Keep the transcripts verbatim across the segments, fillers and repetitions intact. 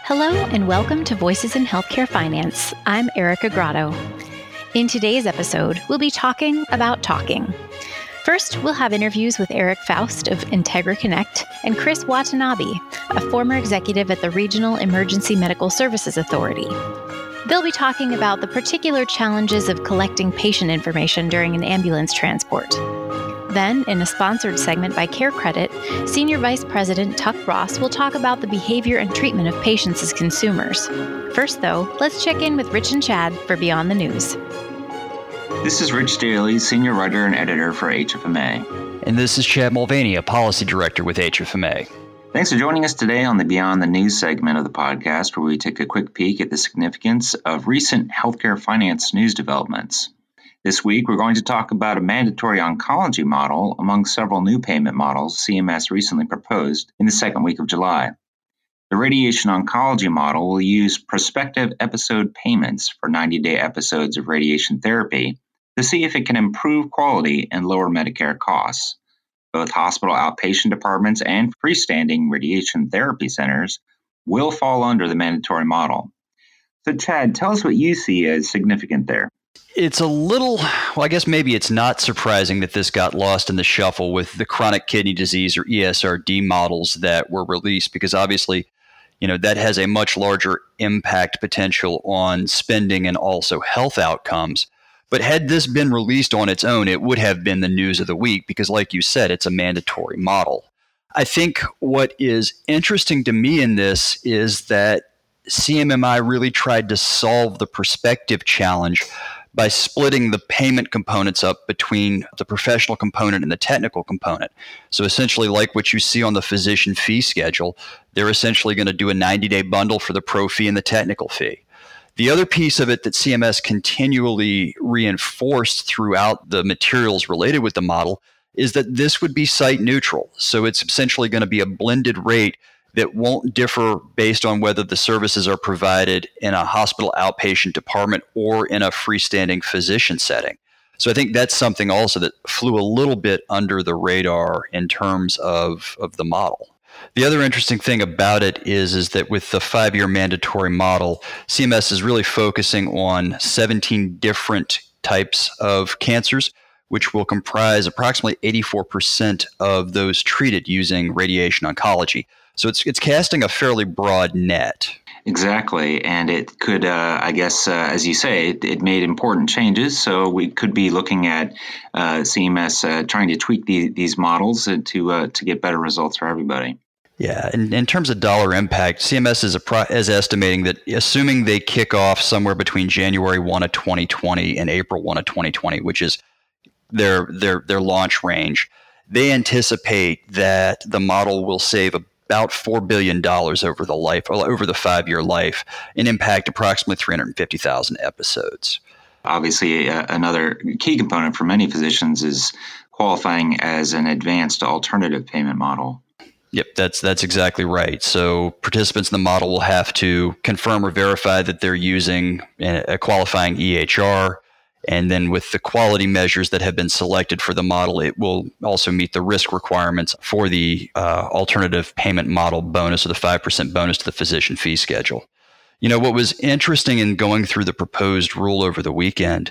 Hello and welcome to Voices in Healthcare Finance. I'm Erica Grotto. In today's episode, we'll be talking about talking. First, we'll have interviews with Eric Faust of Integra Connect and Chris Watanabe, a former executive at the Regional Emergency Medical Services Authority. They'll be talking about the particular challenges of collecting patient information during an ambulance transport. Then, in a sponsored segment by CareCredit, Senior Vice President Tuck Ross will talk about the behavior and treatment of patients as consumers. First, though, let's check in with Rich and Chad for Beyond the News. This is Rich Daly, Senior Writer and Editor for H F M A. And this is Chad Mulvaney, a Policy Director with H F M A. Thanks for joining us today on the Beyond the News segment of the podcast, where we take a quick peek at the significance of recent healthcare finance news developments. This week, we're going to talk about a mandatory oncology model among several new payment models C M S recently proposed in the second week of July. The radiation oncology model will use prospective episode payments for ninety-day episodes of radiation therapy to see if it can improve quality and lower Medicare costs. Both hospital outpatient departments and freestanding radiation therapy centers will fall under the mandatory model. So, Chad, tell us what you see as significant there. It's a little, well, I guess maybe it's not surprising that this got lost in the shuffle with the chronic kidney disease or E S R D models that were released, because obviously, you know, that has a much larger impact potential on spending and also health outcomes. But had this been released on its own, it would have been the news of the week because, like you said, it's a mandatory model. I think what is interesting to me in this is that C M M I really tried to solve the perspective challenge by splitting the payment components up between the professional component and the technical component. So essentially, like what you see on the physician fee schedule, they're essentially going to do a ninety-day bundle for the pro fee and the technical fee. The other piece of it that C M S continually reinforced throughout the materials related with the model is that this would be site neutral. So it's essentially going to be a blended rate that won't differ based on whether the services are provided in a hospital outpatient department or in a freestanding physician setting. So I think that's something also that flew a little bit under the radar in terms of, of the model. The other interesting thing about it is, is that with the five-year mandatory model, C M S is really focusing on seventeen different types of cancers, which will comprise approximately eighty-four percent of those treated using radiation oncology. So it's it's casting a fairly broad net. Exactly. And it could, uh, I guess, uh, as you say, it, it made important changes. So we could be looking at uh, C M S uh, trying to tweak the, these models to uh, to get better results for everybody. Yeah. And in terms of dollar impact, C M S is, a pro- is estimating that assuming they kick off somewhere between January first of twenty twenty and April first of twenty twenty, which is their their their launch range, they anticipate that the model will save a about four billion dollars over the life, over the five-year life, and impact approximately three hundred fifty thousand episodes. Obviously, uh, another key component for many physicians is qualifying as an advanced alternative payment model. Yep, that's that's exactly right. So participants in the model will have to confirm or verify that they're using a qualifying E H R. And then with the quality measures that have been selected for the model, it will also meet the risk requirements for the uh, alternative payment model bonus, or the five percent bonus to the physician fee schedule. You know, what was interesting in going through the proposed rule over the weekend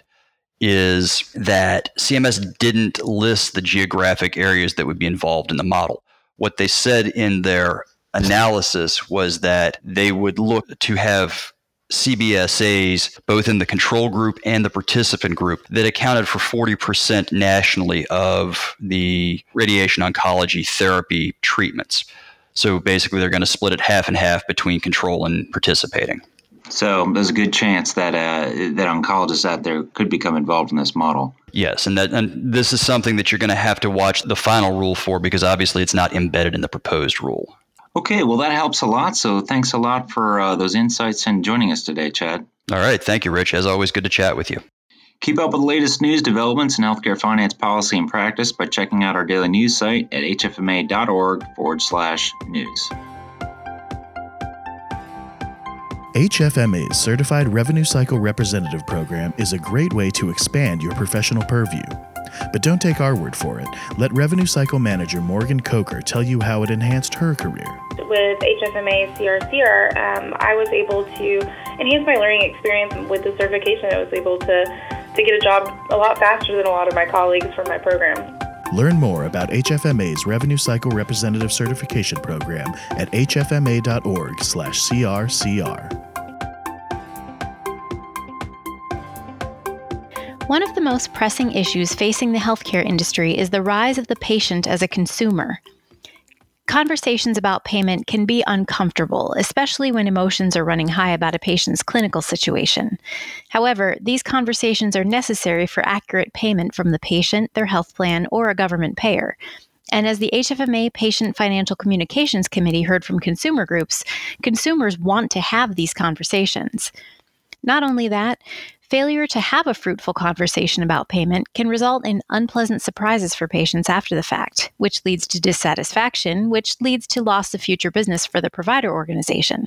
is that C M S didn't list the geographic areas that would be involved in the model. What they said in their analysis was that they would look to have C B S As, both in the control group and the participant group, that accounted for forty percent nationally of the radiation oncology therapy treatments. So basically, they're going to split it half and half between control and participating. So there's a good chance that uh, that oncologists out there could become involved in this model. Yes, and that and this is something that you're going to have to watch the final rule for, because obviously it's not embedded in the proposed rule. Okay, well, that helps a lot. So thanks a lot for uh, those insights and joining us today, Chad. All right. Thank you, Rich. As always, good to chat with you. Keep up with the latest news developments in healthcare finance policy and practice by checking out our daily news site at hfma.org forward slash news. H F M A's Certified Revenue Cycle Representative Program is a great way to expand your professional purview. But don't take our word for it. Let Revenue Cycle Manager Morgan Coker tell you how it enhanced her career. with H F M A C R C R, um, I was able to enhance my learning experience with the certification. I was able to, to get a job a lot faster than a lot of my colleagues from my program. Learn more about H F M A's Revenue Cycle Representative Certification Program at h f m a dot org slash c r c r. One of the most pressing issues facing the healthcare industry is the rise of the patient as a consumer. Conversations about payment can be uncomfortable, especially when emotions are running high about a patient's clinical situation. However, these conversations are necessary for accurate payment from the patient, their health plan, or a government payer. And as the H F M A Patient Financial Communications Committee heard from consumer groups, consumers want to have these conversations. Not only that, failure to have a fruitful conversation about payment can result in unpleasant surprises for patients after the fact, which leads to dissatisfaction, which leads to loss of future business for the provider organization.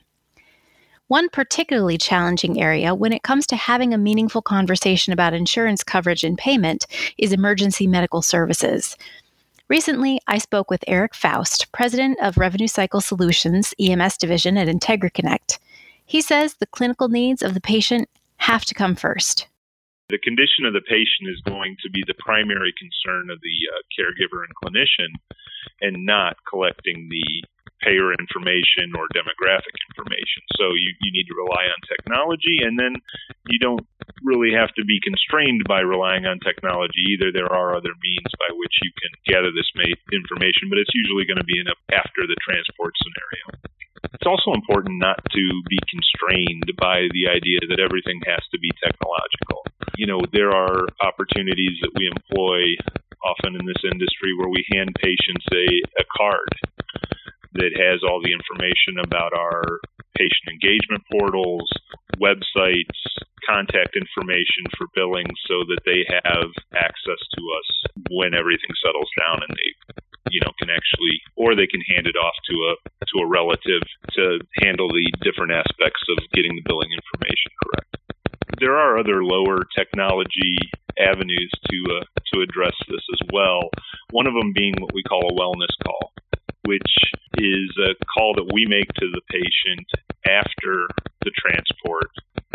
One particularly challenging area when it comes to having a meaningful conversation about insurance coverage and payment is emergency medical services. Recently, I spoke with Eric Faust, president of Revenue Cycle Solutions E M S division at IntegraConnect. He says the clinical needs of the patient have to come first. The condition of the patient is going to be the primary concern of the uh, caregiver and clinician, and not collecting the payer information or demographic information. So you, you need to rely on technology, and then you don't really have to be constrained by relying on technology either. There are other means by which you can gather this ma- information, but it's usually going to be in a, after the transport scenario. It's also important not to be constrained by the idea that everything has to be technological. You know, there are opportunities that we employ often in this industry where we hand patients a, a card that has all the information about our patient engagement portals, websites, contact information for billing so that they have access to us when everything settles down and they you know, can actually, or they can hand it off to a to a relative to handle the different aspects of getting the billing information correct. There are other lower technology avenues to uh, to address this as well. One of them being what we call a wellness call, which is a call that we make to the patient after the transport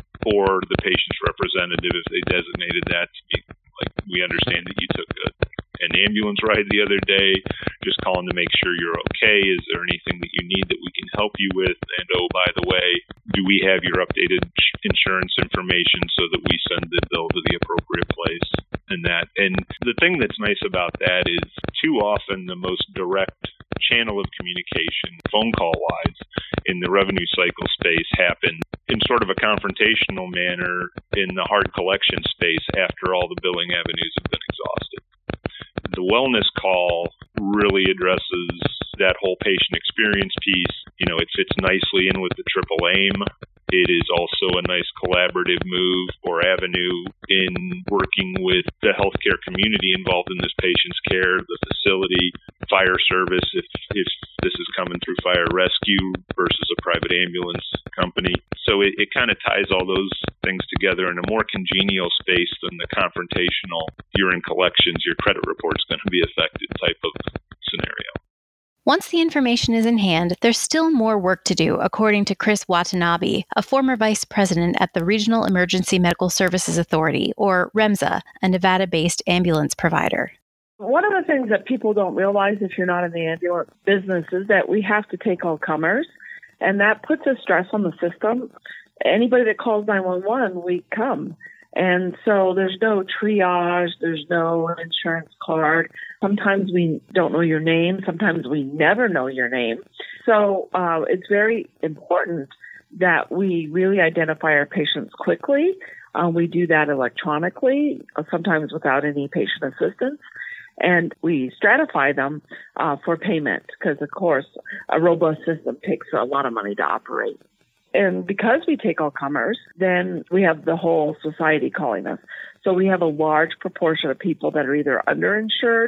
or the patient's representative if they designated that to be, like, we understand that you took a an ambulance ride the other day, just calling to make sure you're okay. Is there anything that you need that we can help you with? And oh, by the way, do we have your updated insurance information so that we send the bill to the appropriate place? And that, and the thing that's nice about that is too often the most direct channel of communication, phone call wise, in the revenue cycle space happen in sort of a confrontational manner in the hard collection space after all the billing avenues have been exhausted. The wellness call really addresses that whole patient experience piece. You know, it fits nicely in with the triple aim. It is also a nice collaborative move or avenue in working with the healthcare community involved in this patient's care, the facility, fire service, if, if this is coming through fire rescue versus a private ambulance company. So it, it kind of ties all those things together in a more congenial space than the confrontational, you're in collections, your credit report's going to be affected type of scenario. Once the information is in hand, there's still more work to do, according to Chris Watanabe, a former vice president at the Regional Emergency Medical Services Authority, or REMSA, a Nevada-based ambulance provider. One of the things that people don't realize if you're not in the ambulance business is that we have to take all comers, and that puts a stress on the system. Anybody that calls nine one one, we come. And so there's no triage, there's no insurance card. Sometimes we don't know your name. Sometimes we never know your name. So uh, it's very important that we really identify our patients quickly. Uh, we do that electronically, sometimes without any patient assistance. And we stratify them uh, for payment because, of course, a robust system takes a lot of money to operate. And because we take all comers, then we have the whole society calling us. So we have a large proportion of people that are either underinsured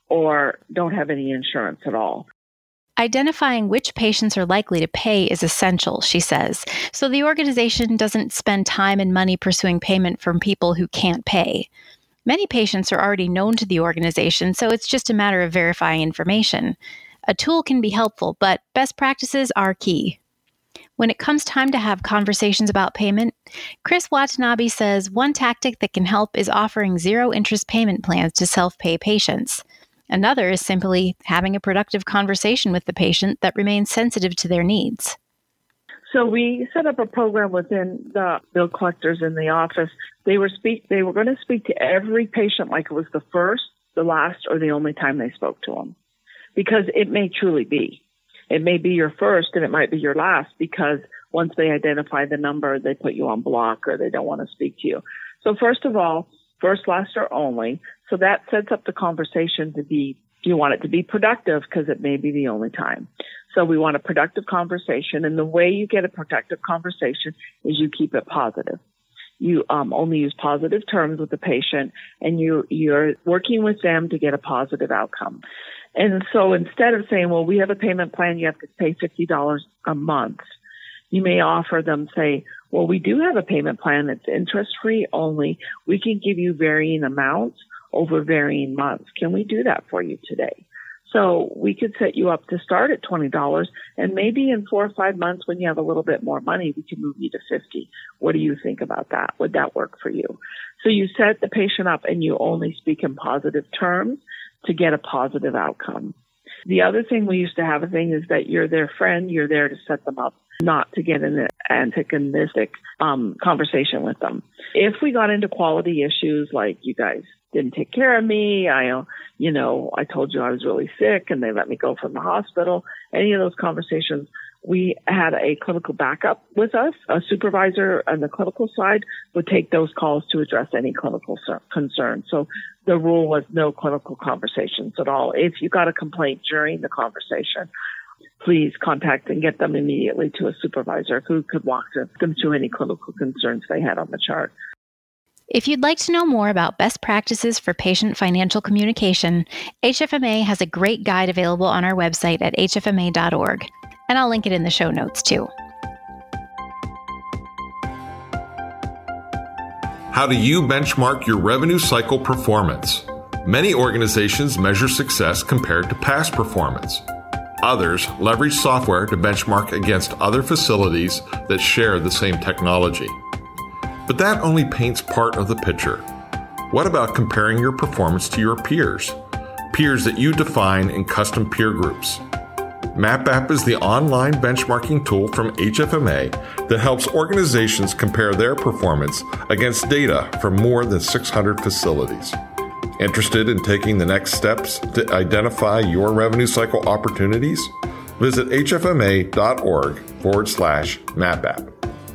or don't have any insurance at all. Identifying which patients are likely to pay is essential, she says, so the organization doesn't spend time and money pursuing payment from people who can't pay. Many patients are already known to the organization, so it's just a matter of verifying information. A tool can be helpful, but best practices are key. When it comes time to have conversations about payment, Chris Watanabe says one tactic that can help is offering zero-interest payment plans to self-pay patients. Another is simply having a productive conversation with the patient that remains sensitive to their needs. So we set up a program within the bill collectors in the office. They were speak. They were going to speak to every patient like it was the first, the last, or the only time they spoke to them, because it may truly be. It may be your first and it might be your last, because once they identify the number, they put you on block or they don't want to speak to you. So first of all, first, last, or only. So that sets up the conversation to be, you want it to be productive because it may be the only time. So we want a productive conversation. And the way you get a productive conversation is you keep it positive. You um, only use positive terms with the patient, and you, you're working with them to get a positive outcome. And so instead of saying, well, we have a payment plan, you have to pay fifty dollars a month, you may offer them, say, well, we do have a payment plan that's interest-free only. We can give you varying amounts over varying months. Can we do that for you today? So we could set you up to start at twenty dollars, and maybe in four or five months when you have a little bit more money, we can move you to fifty dollars. What do you think about that? Would that work for you? So you set the patient up and you only speak in positive terms to get a positive outcome. The other thing we used to have a thing is that you're their friend, you're there to set them up, not to get in an antagonistic um, conversation with them. If we got into quality issues like you guys didn't take care of me, I, you know, I told you I was really sick and they let me go from the hospital, any of those conversations, we had a clinical backup with us. A supervisor on the clinical side would take those calls to address any clinical concern. So the rule was no clinical conversations at all. If you got a complaint during the conversation, please contact and get them immediately to a supervisor who could walk them through any clinical concerns they had on the chart. If you'd like to know more about best practices for patient financial communication, H F M A has a great guide available on our website at H F M A dot org. And I'll link it in the show notes too. How do you benchmark your revenue cycle performance? Many organizations measure success compared to past performance. Others leverage software to benchmark against other facilities that share the same technology. But that only paints part of the picture. What about comparing your performance to your peers? Peers that you define in custom peer groups. MapApp is the online benchmarking tool from H F M A that helps organizations compare their performance against data from more than six hundred facilities. Interested in taking the next steps to identify your revenue cycle opportunities? Visit H F M A dot org forward slash MapApp.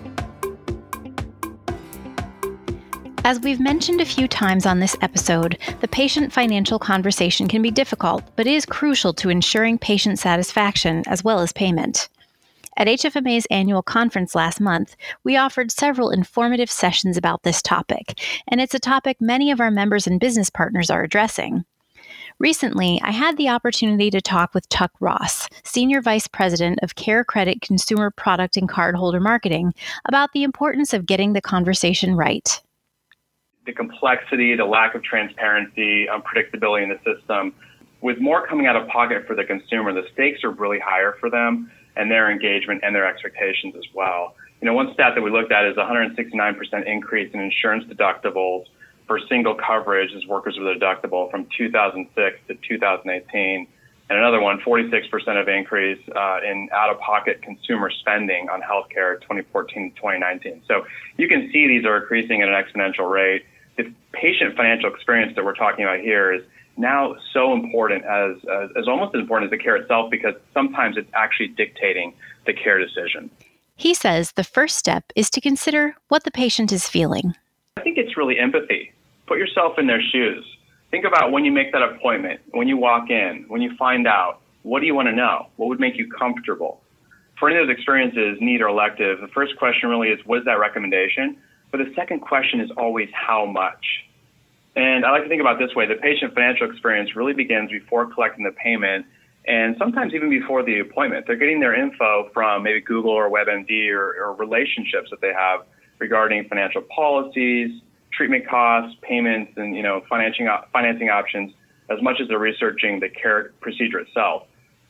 As we've mentioned a few times on this episode, the patient financial conversation can be difficult, but is crucial to ensuring patient satisfaction as well as payment. At H F M A's annual conference last month, we offered several informative sessions about this topic, and it's a topic many of our members and business partners are addressing. Recently, I had the opportunity to talk with Tuck Ross, Senior Vice President of Care Credit Consumer Product and Cardholder Marketing, about the importance of getting the conversation right. The complexity, the lack of transparency, unpredictability in the system. With more coming out of pocket for the consumer, the stakes are really higher for them and their engagement and their expectations as well. You know, one stat that we looked at is one hundred sixty-nine percent increase in insurance deductibles for single coverage as workers with a deductible from two thousand six to two thousand eighteen. And another one, forty-six percent of increase uh, in out-of-pocket consumer spending on healthcare twenty fourteen to twenty nineteen. So you can see these are increasing at an exponential rate. The patient financial experience that we're talking about here is now so important as, as, as almost as important as the care itself, because sometimes it's actually dictating the care decision. He says the first step is to consider what the patient is feeling. I think it's really empathy. Put yourself in their shoes. Think about when you make that appointment, when you walk in, when you find out, what do you want to know? What would make you comfortable? For any of those experiences, need or elective, the first question really is, what is that recommendation? But the second question is always how much? And I like to think about it this way. The patient financial experience really begins before collecting the payment, and sometimes even before the appointment. They're getting their info from maybe Google or WebMD or, or relationships that they have regarding financial policies, treatment costs, payments, and you know financing financing options, as much as they're researching the care procedure itself.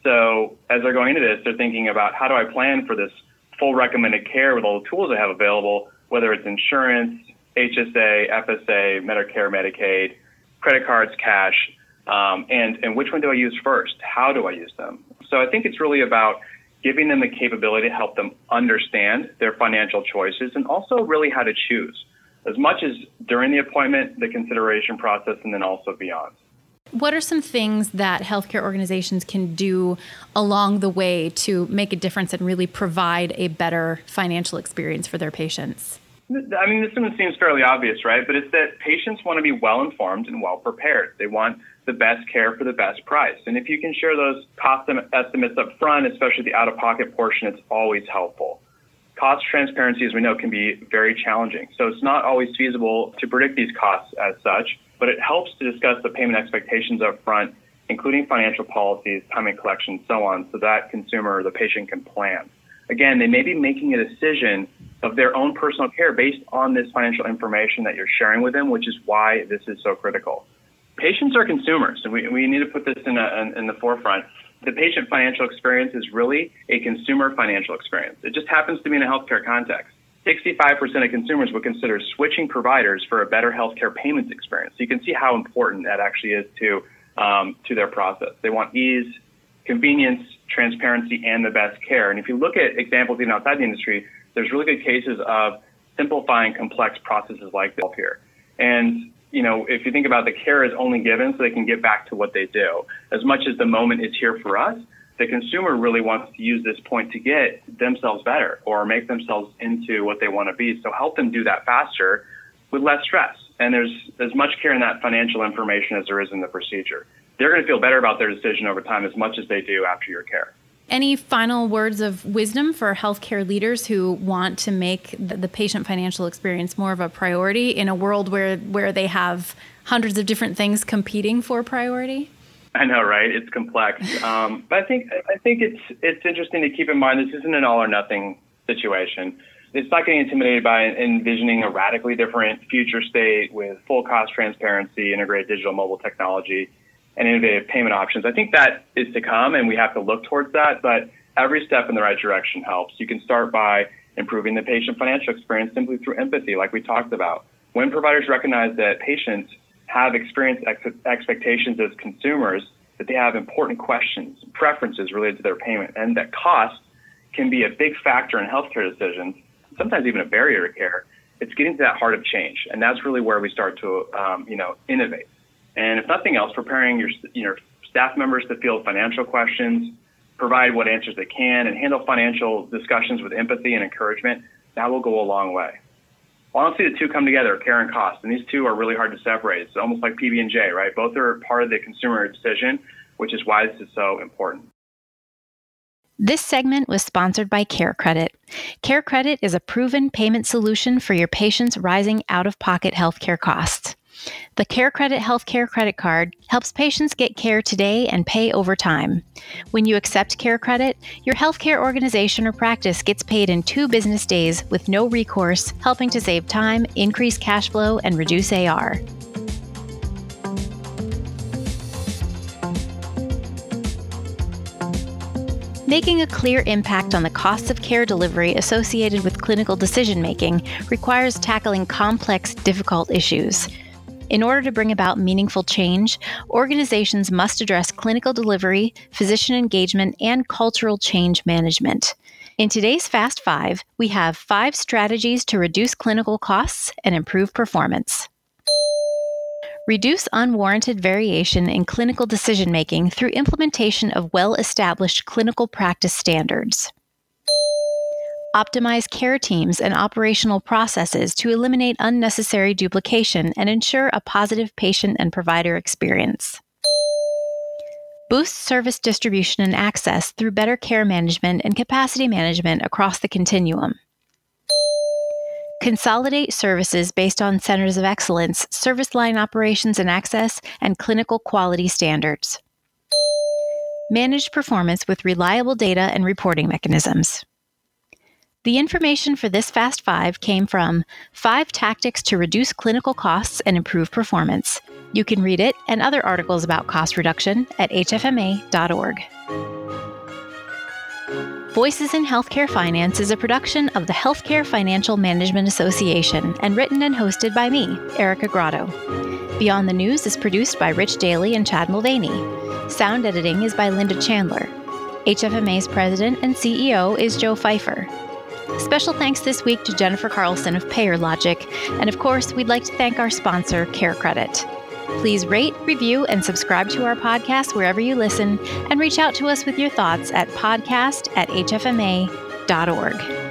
So as they're going into this, they're thinking about, how do I plan for this full recommended care with all the tools I have available, whether it's insurance, H S A, F S A, Medicare, Medicaid, credit cards, cash, um, and, and which one do I use first? How do I use them? So I think it's really about giving them the capability to help them understand their financial choices and also really how to choose, as much as during the appointment, the consideration process, and then also beyond. What are some things that healthcare organizations can do along the way to make a difference and really provide a better financial experience for their patients? I mean, this one seems fairly obvious, right? But it's that patients want to be well-informed and well-prepared. They want the best care for the best price. And if you can share those cost estimates up front, especially the out-of-pocket portion, it's always helpful. Cost transparency, as we know, can be very challenging. So it's not always feasible to predict these costs as such, but it helps to discuss the payment expectations up front, including financial policies, timing collection, so on, so that consumer or the patient can plan. Again, they may be making a decision of their own personal care based on this financial information that you're sharing with them, which is why this is so critical. Patients are consumers, and we, we need to put this in, a, in, in the forefront. The patient financial experience is really a consumer financial experience. It just happens to be in a healthcare context. sixty-five percent of consumers would consider switching providers for a better healthcare payments experience. So you can see how important that actually is to um, to their process. They want ease, convenience, transparency, and the best care. And if you look at examples even outside the industry, there's really good cases of simplifying complex processes like this here. And you know, if you think about the care is only given so they can get back to what they do. As much as the moment is here for us, the consumer really wants to use this point to get themselves better or make themselves into what they want to be. So help them do that faster with less stress. And there's as much care in that financial information as there is in the procedure. They're going to feel better about their decision over time as much as they do after your care. Any final words of wisdom for healthcare leaders who want to make the, the patient financial experience more of a priority in a world where, where they have hundreds of different things competing for priority? I know, right? It's complex. Um, but I think I think it's it's interesting to keep in mind this isn't an all or nothing situation. It's not getting intimidated by envisioning a radically different future state with full cost transparency, integrated digital mobile technology, and innovative payment options. I think that is to come, and we have to look towards that. But every step in the right direction helps. You can start by improving the patient financial experience simply through empathy, like we talked about. When providers recognize that patients have experienced ex- expectations as consumers, that they have important questions, preferences related to their payment, and that cost can be a big factor in healthcare decisions, sometimes even a barrier to care. It's getting to that heart of change, and that's really where we start to, um, you know, innovate. And if nothing else, preparing your, your staff members to field financial questions, provide what answers they can, and handle financial discussions with empathy and encouragement, that will go a long way. Honestly, the two come together, care and cost, and these two are really hard to separate. It's almost like P B and J, right? Both are part of the consumer decision, which is why this is so important. This segment was sponsored by CareCredit. CareCredit is a proven payment solution for your patients' rising out-of-pocket healthcare costs. The CareCredit Healthcare Credit Card helps patients get care today and pay over time. When you accept CareCredit, your healthcare organization or practice gets paid in two business days with no recourse, helping to save time, increase cash flow, and reduce A R. Making a clear impact on the costs of care delivery associated with clinical decision-making requires tackling complex, difficult issues. In order to bring about meaningful change, organizations must address clinical delivery, physician engagement, and cultural change management. In today's Fast Five, we have five strategies to reduce clinical costs and improve performance. Reduce unwarranted variation in clinical decision-making through implementation of well-established clinical practice standards. Optimize care teams and operational processes to eliminate unnecessary duplication and ensure a positive patient and provider experience. Boost service distribution and access through better care management and capacity management across the continuum. Consolidate services based on centers of excellence, service line operations and access, and clinical quality standards. Manage performance with reliable data and reporting mechanisms. The information for this Fast Five came from Five Tactics to Reduce Clinical Costs and Improve Performance. You can read it and other articles about cost reduction at H F M A dot org. Voices in Healthcare Finance is a production of the Healthcare Financial Management Association and written and hosted by me, Erica Grotto. Beyond the News is produced by Rich Daly and Chad Mulvaney. Sound editing is by Linda Chandler. H F M A's president and C E O is Joe Pfeiffer. Special thanks this week to Jennifer Carlson of Payer Logic, and of course, we'd like to thank our sponsor, CareCredit. Please rate, review, and subscribe to our podcast wherever you listen, and reach out to us with your thoughts at podcast at h f m a dot org.